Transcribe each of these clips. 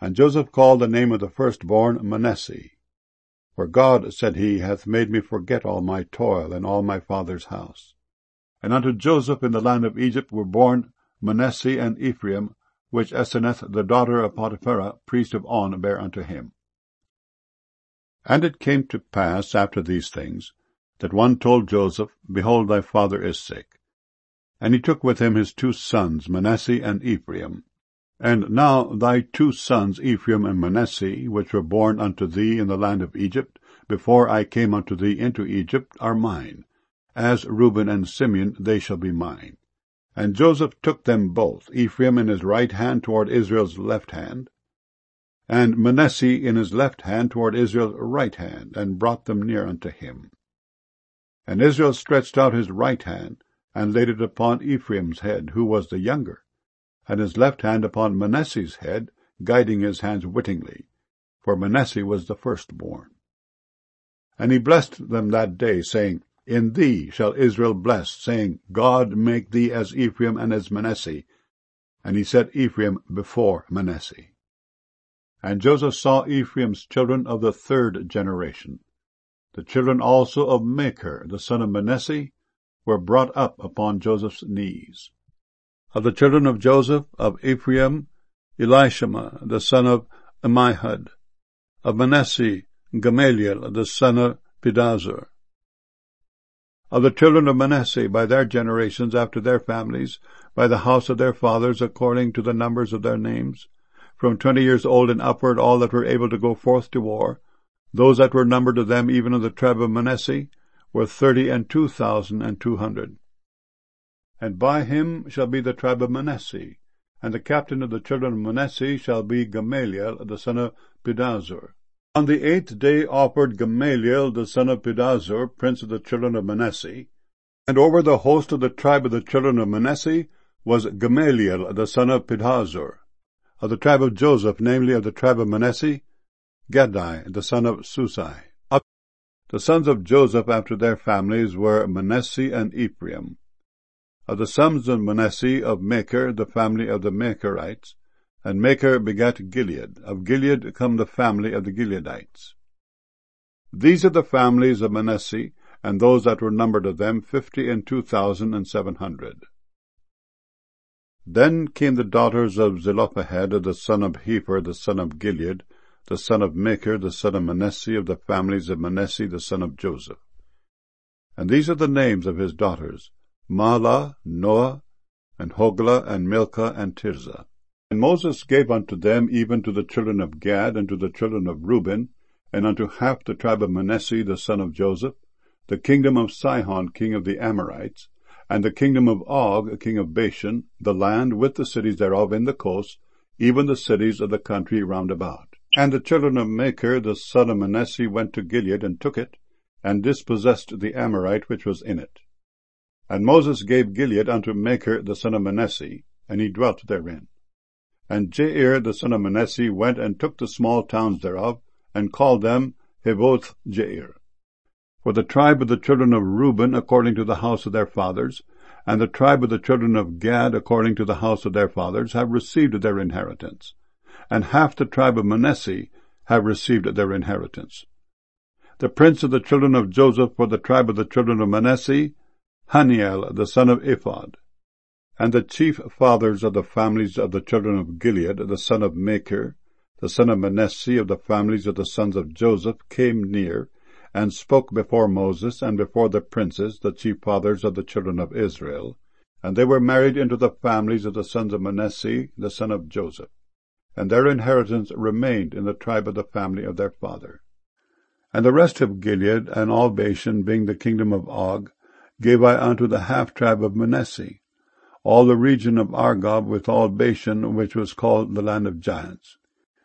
And Joseph called the name of the firstborn Manasseh. For God, said he, hath made me forget all my toil and all my father's house. And unto Joseph in the land of Egypt were born Manasseh and Ephraim, which Asenath the daughter of Potipherah, priest of On, bare unto him. And it came to pass after these things, that one told Joseph, Behold, thy father is sick. And he took with him his 2 sons, Manasseh and Ephraim. And now thy 2 sons, Ephraim and Manasseh, which were born unto thee in the land of Egypt, before I came unto thee into Egypt, are mine. As Reuben and Simeon they shall be mine. And Joseph took them both, Ephraim in his right hand toward Israel's left hand, and Manasseh in his left hand toward Israel's right hand, and brought them near unto him. And Israel stretched out his right hand, and laid it upon Ephraim's head, who was the younger, and his left hand upon Manasseh's head, guiding his hands wittingly, for Manasseh was the firstborn. And he blessed them that day, saying, In thee shall Israel bless, saying, God make thee as Ephraim and as Manasseh. And he set Ephraim before Manasseh. And Joseph saw Ephraim's children of the 3rd generation. The children also of Machir, the son of Manasseh, were brought up upon Joseph's knees. Of the children of Joseph, of Ephraim, Elishama, the son of Ammihud. Of Manasseh, Gamaliel, the son of Pedahzur. Of the children of Manasseh, by their generations, after their families, by the house of their fathers, according to the numbers of their names, from 20 years old and upward, all that were able to go forth to war, those that were numbered of them, even of the tribe of Manasseh, were 32,200. And by him shall be the tribe of Manasseh, and the captain of the children of Manasseh shall be Gamaliel, the son of Pedahzur. On the 8th day offered Gamaliel, the son of Pedahzur, prince of the children of Manasseh, and over the host of the tribe of the children of Manasseh was Gamaliel, the son of Pedahzur. Of the tribe of Joseph, namely of the tribe of Manasseh, Gadai, the son of Susai. The sons of Joseph after their families were Manasseh and Ephraim. Of the sons of Manasseh, of Machir, the family of the Machirites, and Machir begat Gilead. Of Gilead come the family of the Gileadites. These are the families of Manasseh, and those that were numbered of them 52,700. Then came the daughters of Zelophehad, the son of Hefer, the son of Gilead, the son of Machir, the son of Manasseh, of the families of Manasseh, the son of Joseph. And these are the names of his daughters, Mahlah, Noah, and Hoglah, and Milcah, and Tirzah. And Moses gave unto them even to the children of Gad, and to the children of Reuben, and unto half the tribe of Manasseh, the son of Joseph, the kingdom of Sihon, king of the Amorites, and the kingdom of Og, king of Bashan, the land with the cities thereof in the coast, even the cities of the country round about. And the children of Machir, the son of Manasseh, went to Gilead, and took it, and dispossessed the Amorite which was in it. And Moses gave Gilead unto Machir, the son of Manasseh, and he dwelt therein. And Jair, the son of Manasseh, went and took the small towns thereof, and called them Havoth Jair. For the tribe of the children of Reuben, according to the house of their fathers, and the tribe of the children of Gad, according to the house of their fathers, have received their inheritance, and half the tribe of Manasseh have received their inheritance. The prince of the children of Joseph for the tribe of the children of Manasseh, Haniel, the son of Ephod. And the chief fathers of the families of the children of Gilead, the son of Machir, the son of Manasseh, of the families of the sons of Joseph, came near, and spoke before Moses, and before the princes, the chief fathers of the children of Israel, and they were married into the families of the sons of Manasseh, the son of Joseph. And their inheritance remained in the tribe of the family of their father. And the rest of Gilead, and all Bashan, being the kingdom of Og, gave I unto the half-tribe of Manasseh, all the region of Argob with all Bashan, which was called the land of giants.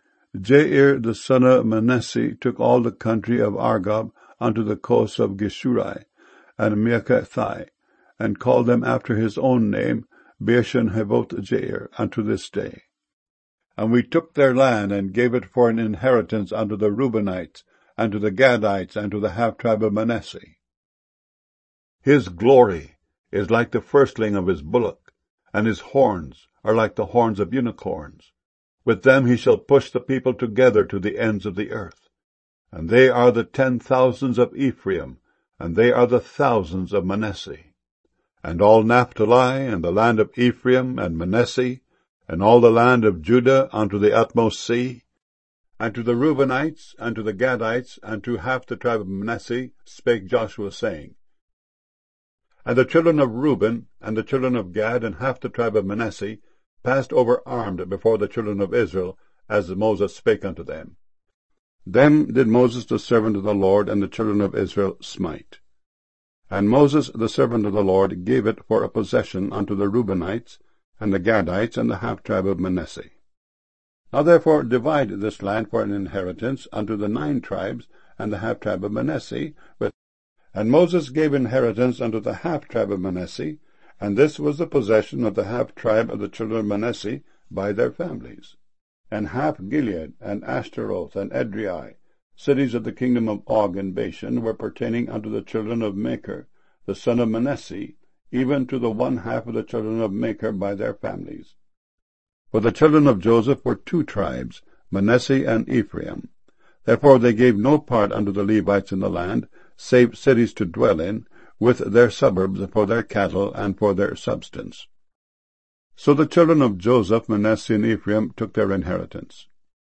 Jair, the son of Manasseh, took all the country of Argob unto the coasts of Geshurai and Meakathai, and called them after his own name, Bashan Havoth Jair, unto this day. And we took their land, and gave it for an inheritance unto the Reubenites, and to the Gadites, and to the half-tribe of Manasseh. His glory is like the firstling of his bullock, and his horns are like the horns of unicorns. With them he shall push the people together to the ends of the earth. And they are the 10,000s of Ephraim, and they are the thousands of Manasseh. And all Naphtali, and the land of Ephraim, and Manasseh, and all the land of Judah unto the utmost sea, and to the Reubenites, and to the Gadites, and to half the tribe of Manasseh, spake Joshua, saying, And the children of Reuben, and the children of Gad, and half the tribe of Manasseh, passed over armed before the children of Israel, as Moses spake unto them. Them did Moses the servant of the Lord and the children of Israel smite. And Moses the servant of the Lord gave it for a possession unto the Reubenites, and the Gadites, and the half tribe of Manasseh. Now therefore divide this land for an inheritance unto the 9 tribes, and the half tribe of Manasseh. And Moses gave inheritance unto the half tribe of Manasseh, and this was the possession of the half tribe of the children of Manasseh by their families. And half Gilead, and Ashtaroth, and Edrei, cities of the kingdom of Og and Bashan, were pertaining unto the children of Machir, the son of Manasseh, even to the 1/2 of the children of Machir by their families. For the children of Joseph were 2 tribes, Manasseh and Ephraim. Therefore they gave no part unto the Levites in the land, save cities to dwell in, with their suburbs for their cattle and for their substance. So the children of Joseph, Manasseh, and Ephraim took their inheritance.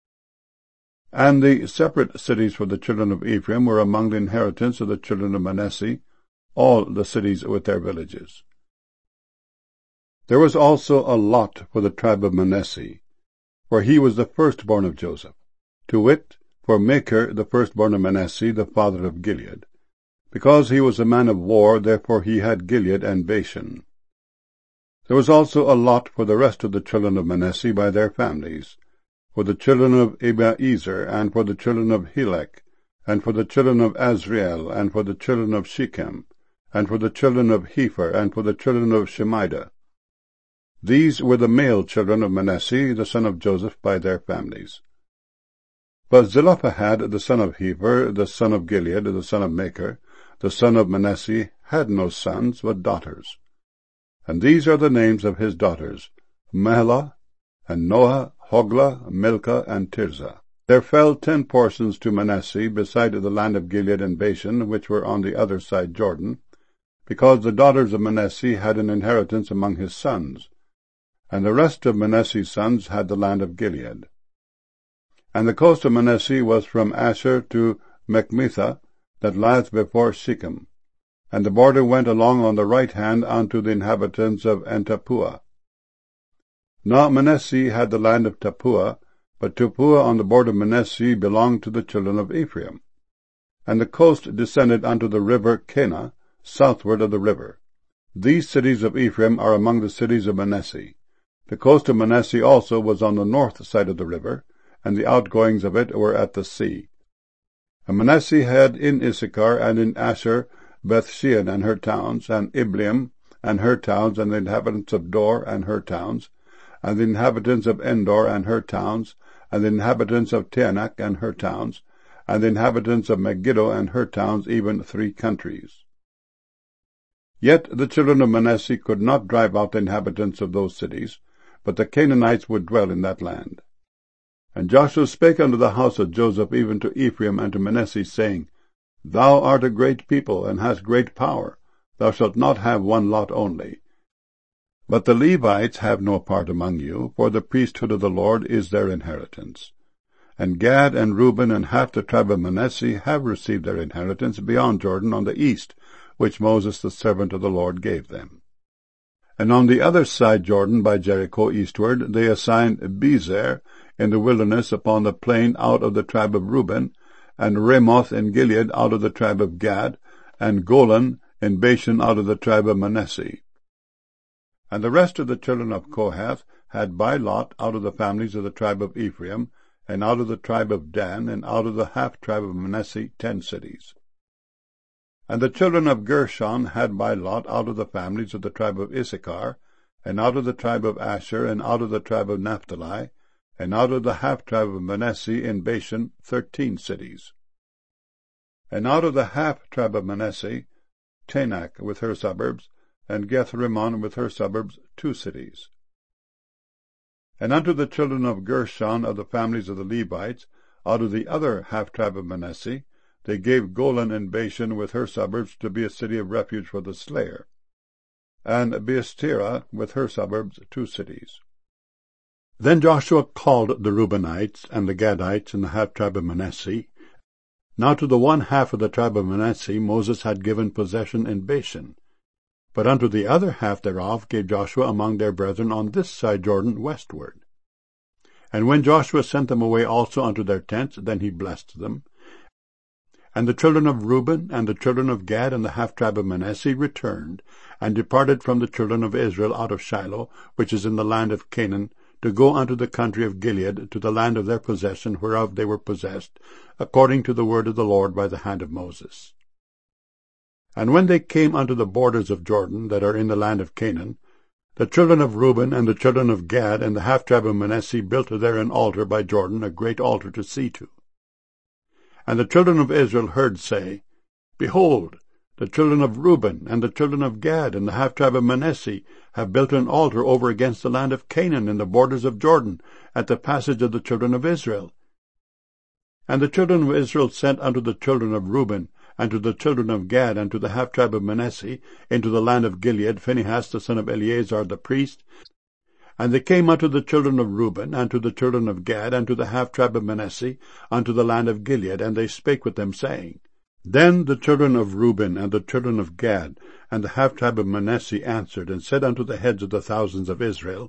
And the separate cities for the children of Ephraim were among the inheritance of the children of Manasseh, all the cities with their villages. There was also a lot for the tribe of Manasseh, for he was the firstborn of Joseph, to wit, for Machir the firstborn of Manasseh, the father of Gilead. Because he was a man of war, therefore he had Gilead and Bashan. There was also a lot for the rest of the children of Manasseh by their families, for the children of Abiezer, and for the children of Helek, and for the children of Azriel, and for the children of Shechem, and for the children of Hepher, and for the children of Shemida. These were the male children of Manasseh, the son of Joseph, by their families. But Zelophehad, the son of Hepher, the son of Gilead, the son of Machir, the son of Manasseh, had no sons, but daughters. And these are the names of his daughters, Mahlah, and Noah, Hoglah, Milcah, and Tirzah. There fell 10 portions to Manasseh, beside the land of Gilead and Bashan, which were on the other side Jordan, because the daughters of Manasseh had an inheritance among his sons, and the rest of Manasseh's sons had the land of Gilead. And the coast of Manasseh was from Asher to Machmethah, that lieth before Shechem, and the border went along on the right hand unto the inhabitants of En-tappuah. Now Manasseh had the land of Tappuah, but Tappuah on the border of Manasseh belonged to the children of Ephraim. And the coast descended unto the river Kanah, southward of the river. These cities of Ephraim are among the cities of Manasseh. The coast of Manasseh also was on the north side of the river, and the outgoings of it were at the sea. And Manasseh had in Issachar and in Asher Bethshean and her towns, and Ibleam and her towns, and the inhabitants of Dor and her towns, and the inhabitants of Endor and her towns, and the inhabitants of Taanach and her towns, and the inhabitants of Megiddo and her towns, even 3 countries. Yet the children of Manasseh could not drive out the inhabitants of those cities, but the Canaanites would dwell in that land. And Joshua spake unto the house of Joseph, even to Ephraim and to Manasseh, saying, Thou art a great people, and hast great power. Thou shalt not have 1 lot only. But the Levites have no part among you, for the priesthood of the Lord is their inheritance. And Gad and Reuben and half the tribe of Manasseh have received their inheritance beyond Jordan on the east, which Moses the servant of the Lord gave them. And on the other side Jordan by Jericho eastward they assigned Bezer in the wilderness upon the plain out of the tribe of Reuben, and Ramoth in Gilead out of the tribe of Gad, and Golan in Bashan out of the tribe of Manasseh. And the rest of the children of Kohath had by lot out of the families of the tribe of Ephraim, and out of the tribe of Dan, and out of the half tribe of Manasseh 10 cities. And the children of Gershon had by lot out of the families of the tribe of Issachar, and out of the tribe of Asher, and out of the tribe of Naphtali, and out of the half tribe of Manasseh in Bashan 13 cities. And out of the half tribe of Manasseh, Taanach with her suburbs, and Gath-rimmon with her suburbs 2 cities. And unto the children of Gershon of the families of the Levites, out of the other half-tribe of Manasseh, they gave Golan in Bashan with her suburbs to be a city of refuge for the slayer, and Beestira with her suburbs 2 cities. Then Joshua called the Reubenites, and the Gadites, and the half-tribe of Manasseh. Now to the one half of the tribe of Manasseh Moses had given possession in Bashan, but unto the other half thereof gave Joshua among their brethren on this side Jordan westward. And when Joshua sent them away also unto their tents, then he blessed them. And the children of Reuben, and the children of Gad, and the half-tribe of Manasseh returned, and departed from the children of Israel out of Shiloh, which is in the land of Canaan, to go unto the country of Gilead, to the land of their possession, whereof they were possessed, according to the word of the Lord by the hand of Moses. And when they came unto the borders of Jordan, that are in the land of Canaan, the children of Reuben, and the children of Gad, and the half-tribe of Manasseh built there an altar by Jordan, a great altar to see to. And the children of Israel heard say, Behold, the children of Reuben, and the children of Gad, and the half-tribe of Manasseh have built an altar over against the land of Canaan in the borders of Jordan, at the passage of the children of Israel. And the children of Israel sent unto the children of Reuben, and to the children of Gad, and to the half-tribe of Manasseh, into the land of Gilead, Phinehas the son of Eleazar the priest. And they came unto the children of Reuben, and to the children of Gad, and to the half-tribe of Manasseh, unto the land of Gilead, and they spake with them, saying, Then the children of Reuben, and the children of Gad, and the half-tribe of Manasseh answered, and said unto the heads of the thousands of Israel.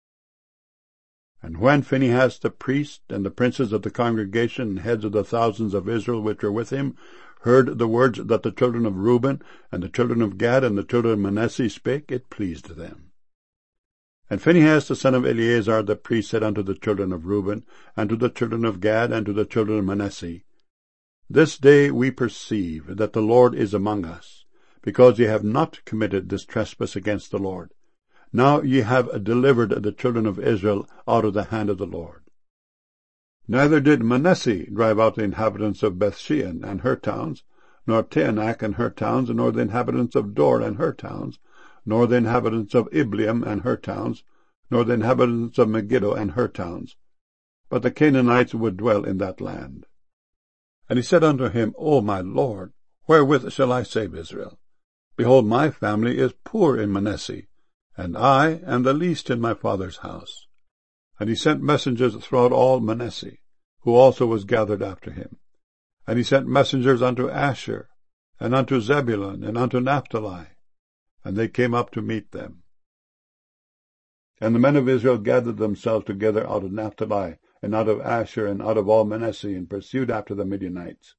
And when Phinehas the priest, and the princes of the congregation, and heads of the thousands of Israel which were with him, heard the words that the children of Reuben, and the children of Gad, and the children of Manasseh spake, it pleased them. And Phinehas the son of Eleazar the priest said unto the children of Reuben, and to the children of Gad, and to the children of Manasseh, This day we perceive that the Lord is among us, because ye have not committed this trespass against the Lord. Now ye have delivered the children of Israel out of the hand of the Lord. Neither did Manasseh drive out the inhabitants of Bethshean and her towns, nor Taanach and her towns, nor the inhabitants of Dor and her towns, nor the inhabitants of Ibleam and her towns, nor the inhabitants of Megiddo and her towns. But the Canaanites would dwell in that land. And he said unto him, O my Lord, wherewith shall I save Israel? Behold, my family is poor in Manasseh, and I am the least in my father's house. And he sent messengers throughout all Manasseh, who also was gathered after him. And he sent messengers unto Asher, and unto Zebulun, and unto Naphtali, and they came up to meet them. And the men of Israel gathered themselves together out of Naphtali, and out of Asher, and out of all Manasseh, and pursued after the Midianites.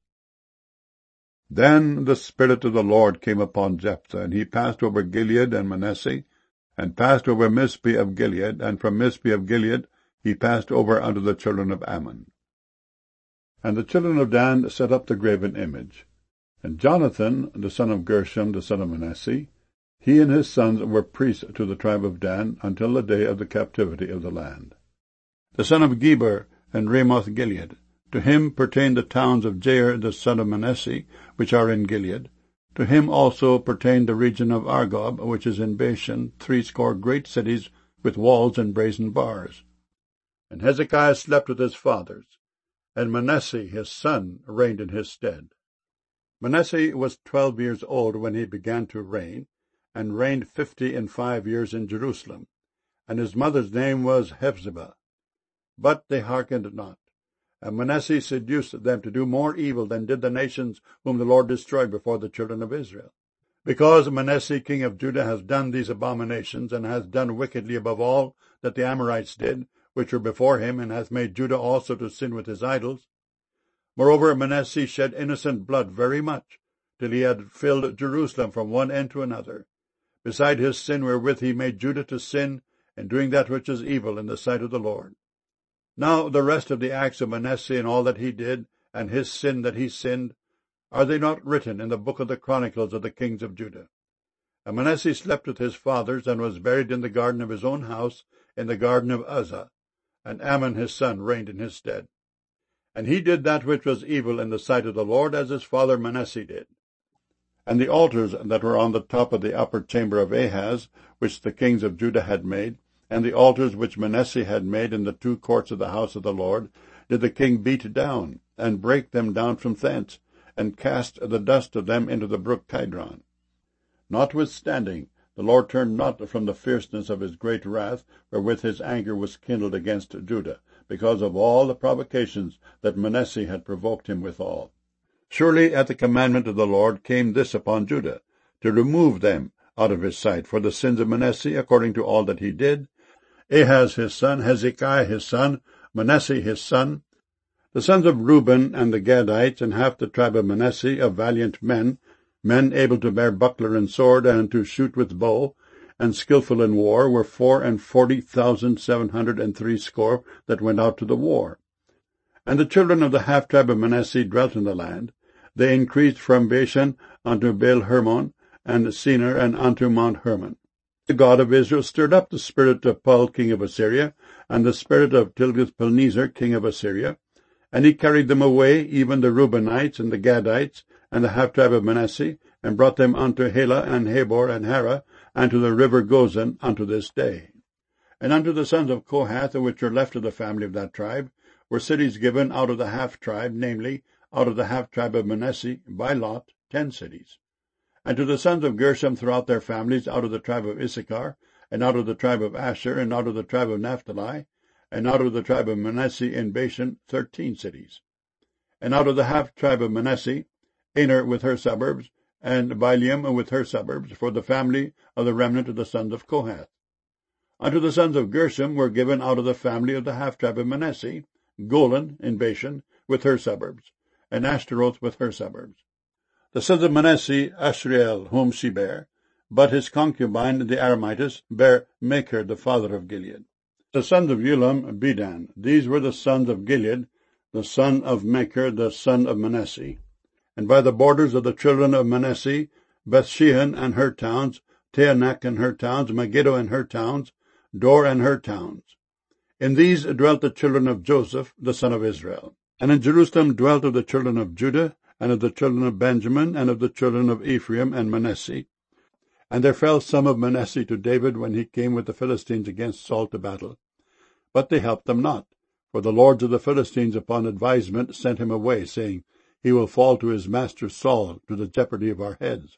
Then the Spirit of the Lord came upon Jephthah, and he passed over Gilead and Manasseh, and passed over Mizpeh of Gilead, and from Mizpeh of Gilead he passed over unto the children of Ammon. And the children of Dan set up the graven image. And Jonathan, the son of Gershom, the son of Manasseh, he and his sons were priests to the tribe of Dan until the day of the captivity of the land. The son of Geber and Ramoth Gilead, to him pertained the towns of Jair the son of Manasseh, which are in Gilead. To him also pertained the region of Argob, which is in Bashan, 80 great cities with walls and brazen bars. And Hezekiah slept with his fathers, and Manasseh his son reigned in his stead. Manasseh was 12 years old when he began to reign, and reigned 55 years in Jerusalem, and his mother's name was Hephzibah. But they hearkened not, and Manasseh seduced them to do more evil than did the nations whom the Lord destroyed before the children of Israel. Because Manasseh king of Judah has done these abominations, and has done wickedly above all that the Amorites did, which were before him, and hath made Judah also to sin with his idols. Moreover, Manasseh shed innocent blood very much, till he had filled Jerusalem from one end to another, beside his sin wherewith he made Judah to sin, in doing that which is evil in the sight of the Lord. Now the rest of the acts of Manasseh, and all that he did, and his sin that he sinned, are they not written in the book of the Chronicles of the kings of Judah? And Manasseh slept with his fathers, and was buried in the garden of his own house, in the garden of Uzzah, and Ammon his son reigned in his stead. And he did that which was evil in the sight of the Lord, as his father Manasseh did. And the altars that were on the top of the upper chamber of Ahaz, which the kings of Judah had made, And the altars which Manasseh had made in the two courts of the house of the Lord did the king beat down, and break them down from thence, and cast the dust of them into the brook Kidron. Notwithstanding, the Lord turned not from the fierceness of his great wrath, wherewith his anger was kindled against Judah, because of all the provocations that Manasseh had provoked him withal. Surely at the commandment of the Lord came this upon Judah, to remove them out of his sight for the sins of Manasseh, according to all that he did, Ahaz his son, Hezekiah his son, Manasseh his son, the sons of Reuben and the Gadites, and half the tribe of Manasseh, of valiant men, men able to bear buckler and sword, and to shoot with bow, and skillful in war, were 44,760 that went out to the war. And the children of the half tribe of Manasseh dwelt in the land. They increased from Bashan unto Baal-Hermon, and Senir, and unto Mount Hermon. The God of Israel stirred up the spirit of Pul king of Assyria, and the spirit of Tilgath-Pilneser king of Assyria, and he carried them away, even the Reubenites and the Gadites, and the half-tribe of Manasseh, and brought them unto Helah, and Habor, and Hara, and to the river Gozan, unto this day. And unto the sons of Kohath, which were left of the family of that tribe, were cities given out of the half-tribe, namely, out of the half-tribe of Manasseh, by lot, 10 cities. And to the sons of Gershom throughout their families, out of the tribe of Issachar, and out of the tribe of Asher, and out of the tribe of Naphtali, and out of the tribe of Manasseh in Bashan, 13 cities. And out of the half-tribe of Manasseh, Aner with her suburbs, and Bileam with her suburbs, for the family of the remnant of the sons of Kohath. Unto the sons of Gershom were given out of the family of the half-tribe of Manasseh, Golan in Bashan, with her suburbs, and Ashtaroth with her suburbs. The sons of Manasseh, Ashriel, whom she bare, but his concubine, the Aramitess, bare Machir, the father of Gilead. The sons of Ulam, Bedan. These were the sons of Gilead, the son of Machir, the son of Manasseh. And by the borders of the children of Manasseh, Bethshean and her towns, Taanach and her towns, Megiddo and her towns, Dor and her towns. In these dwelt the children of Joseph, the son of Israel. And in Jerusalem dwelt of the children of Judah, and of the children of Benjamin, and of the children of Ephraim and Manasseh. And there fell some of Manasseh to David when he came with the Philistines against Saul to battle. But they helped them not, for the lords of the Philistines upon advisement sent him away, saying, He will fall to his master Saul, to the jeopardy of our heads.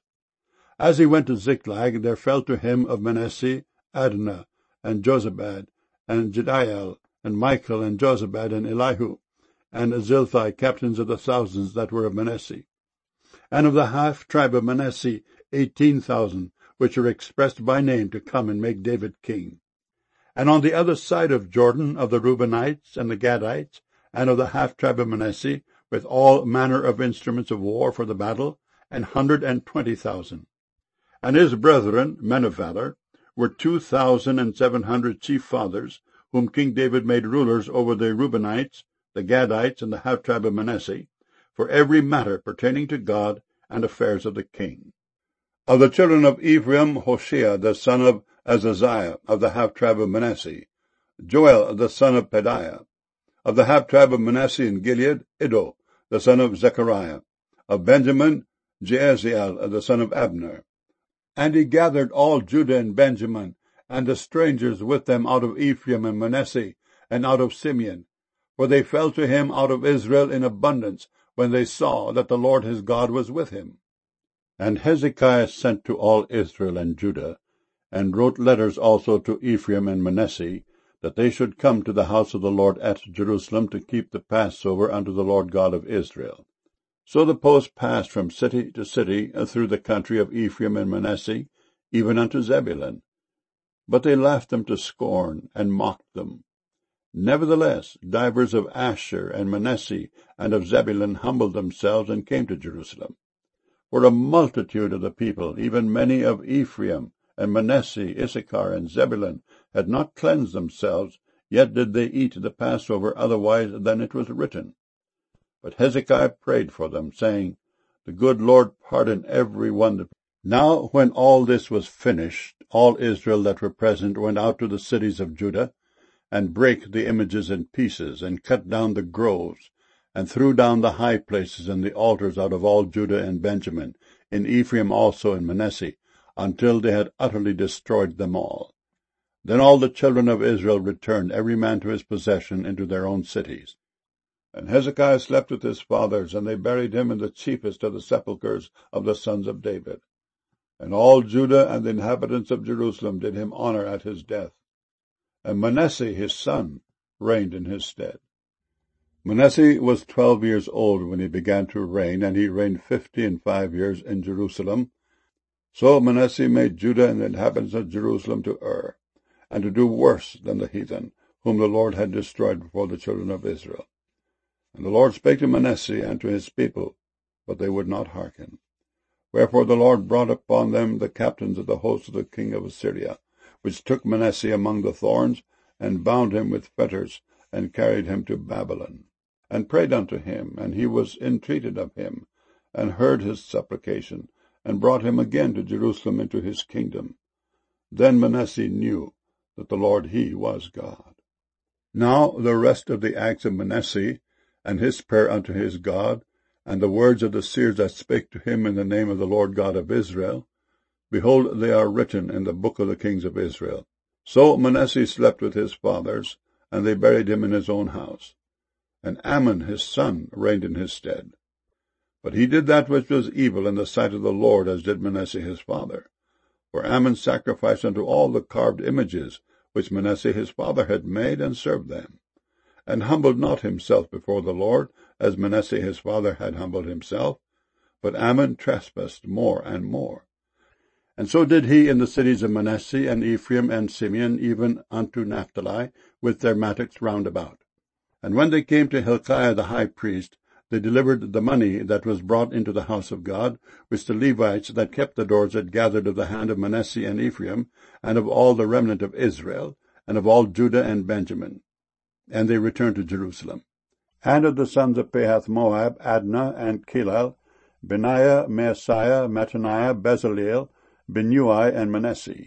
As he went to Ziklag, there fell to him of Manasseh Adnah, and Jozabad, and Jediael, and Michael, and Jozabad, and Elihu, and Zilthai, captains of the thousands that were of Manasseh. And of the half-tribe of Manasseh 18,000, which are expressed by name to come and make David king. And on the other side of Jordan, of the Reubenites and the Gadites, and of the half-tribe of Manasseh, with all manner of instruments of war for the battle, 120,000. And his brethren, men of valor, were 2,700 chief fathers, whom King David made rulers over the Reubenites, the Gadites, and the half-tribe of Manasseh, for every matter pertaining to God and affairs of the king. Of the children of Ephraim, Hoshea, the son of Azaziah, of the half-tribe of Manasseh, Joel, the son of Pedaiah. Of the half-tribe of Manasseh in Gilead, Iddo, the son of Zechariah. Of Benjamin, Jeaziel, the son of Abner. And he gathered all Judah and Benjamin, and the strangers with them out of Ephraim and Manasseh, and out of Simeon. For they fell to him out of Israel in abundance, when they saw that the Lord his God was with him. And Hezekiah sent to all Israel and Judah, and wrote letters also to Ephraim and Manasseh, that they should come to the house of the Lord at Jerusalem to keep the Passover unto the Lord God of Israel. So the post passed from city to city through the country of Ephraim and Manasseh, even unto Zebulun. But they laughed them to scorn, and mocked them. Nevertheless, divers of Asher and Manasseh and of Zebulun humbled themselves and came to Jerusalem. For a multitude of the people, even many of Ephraim and Manasseh, Issachar, and Zebulun, had not cleansed themselves, yet did they eat the Passover otherwise than it was written. But Hezekiah prayed for them, saying, The good Lord pardon every one. Now when all this was finished, all Israel that were present went out to the cities of Judah, and brake the images in pieces, and cut down the groves, and threw down the high places and the altars out of all Judah and Benjamin, in Ephraim also and Manasseh, until they had utterly destroyed them all. Then all the children of Israel returned, every man to his possession, into their own cities. And Hezekiah slept with his fathers, and they buried him in the chiefest of the sepulchres of the sons of David. And all Judah and the inhabitants of Jerusalem did him honor at his death. And Manasseh his son reigned in his stead. Manasseh was 12 years old when he began to reign, and he reigned 55 years in Jerusalem. So Manasseh made Judah and the inhabitants of Jerusalem to err, and to do worse than the heathen, whom the Lord had destroyed before the children of Israel. And the Lord spake to Manasseh and to his people, but they would not hearken. Wherefore the Lord brought upon them the captains of the host of the king of Assyria, which took Manasseh among the thorns, and bound him with fetters, and carried him to Babylon, and prayed unto him, and he was entreated of him, and heard his supplication, and brought him again to Jerusalem into his kingdom. Then Manasseh knew that the Lord he was God. Now the rest of the acts of Manasseh, and his prayer unto his God, and the words of the seers that spake to him in the name of the Lord God of Israel, behold, they are written in the book of the kings of Israel. So Manasseh slept with his fathers, and they buried him in his own house. And Amon his son reigned in his stead. But he did that which was evil in the sight of the Lord, as did Manasseh his father. For Amon sacrificed unto all the carved images which Manasseh his father had made, and served them, and humbled not himself before the Lord, as Manasseh his father had humbled himself, but Amon trespassed more and more. And so did he in the cities of Manasseh, and Ephraim, and Simeon, even unto Naphtali, with their mattocks round about. And when they came to Hilkiah the high priest, they delivered the money that was brought into the house of God, which the Levites that kept the doors had gathered of the hand of Manasseh and Ephraim, and of all the remnant of Israel, and of all Judah and Benjamin. And they returned to Jerusalem. And of the sons of Pahath-Moab, Adnah and Kelal, Benaiah, Maaseiah, Mattaniah, Bezaleel, Binnui, and Manasseh.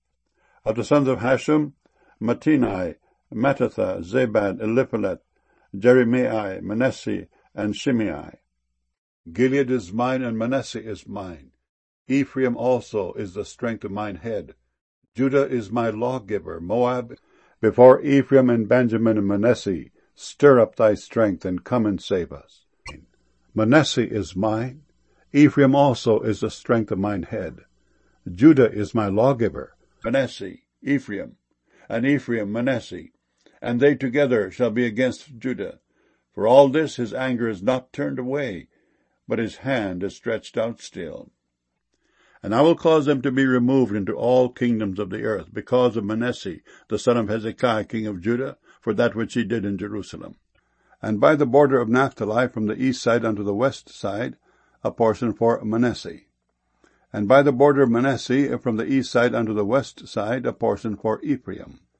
Of the sons of Hashum, Mattenai, Mattatha, Zabad, Eliphalet, Jeremiah, Manasseh, and Shimei. Gilead is mine, and Manasseh is mine. Ephraim also is the strength of mine head. Judah is my lawgiver. Moab, before Ephraim and Benjamin and Manasseh, stir up thy strength, and come and save us. Manasseh is mine. Ephraim also is the strength of mine head. Judah is my lawgiver. Manasseh, Ephraim, and Ephraim, Manasseh, and they together shall be against Judah. For all this his anger is not turned away, but his hand is stretched out still. And I will cause them to be removed into all kingdoms of the earth, because of Manasseh, the son of Hezekiah, king of Judah, for that which he did in Jerusalem. And by the border of Naphtali, from the east side unto the west side, a portion for Manasseh. And by the border of Manasseh, from the east side unto the west side, a portion for Ephraim.